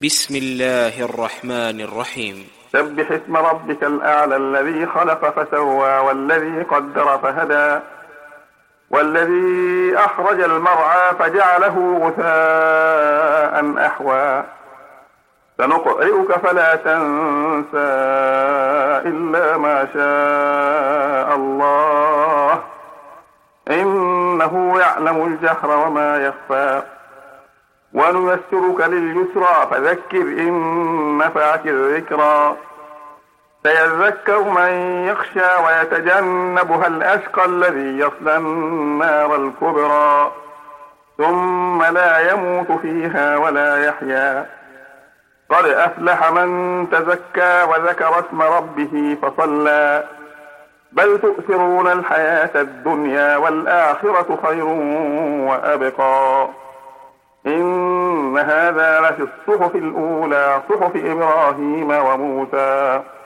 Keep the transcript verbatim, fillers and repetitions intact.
بسم الله الرحمن الرحيم. سبح اسم ربك الأعلى الذي خلق فسوى والذي قدر فهدى والذي أخرج المرعى فجعله غثاء أحوى سنقرئك فلا تنسى إلا ما شاء الله إنه يعلم الجهر وما يخفى ونيسرك لليسرى فذكر إن نفعت الذكرى سيذكر من يخشى ويتجنبها الأشقى الذي يصلى النار الكبرى ثم لا يموت فيها ولا يحيا قد أفلح من تزكى وذكر اسم ربه فصلى بل تؤثرون الحياة الدنيا والآخرة خير وأبقى إن هذا لفي الصحف الأولى صحف إبراهيم وموسى.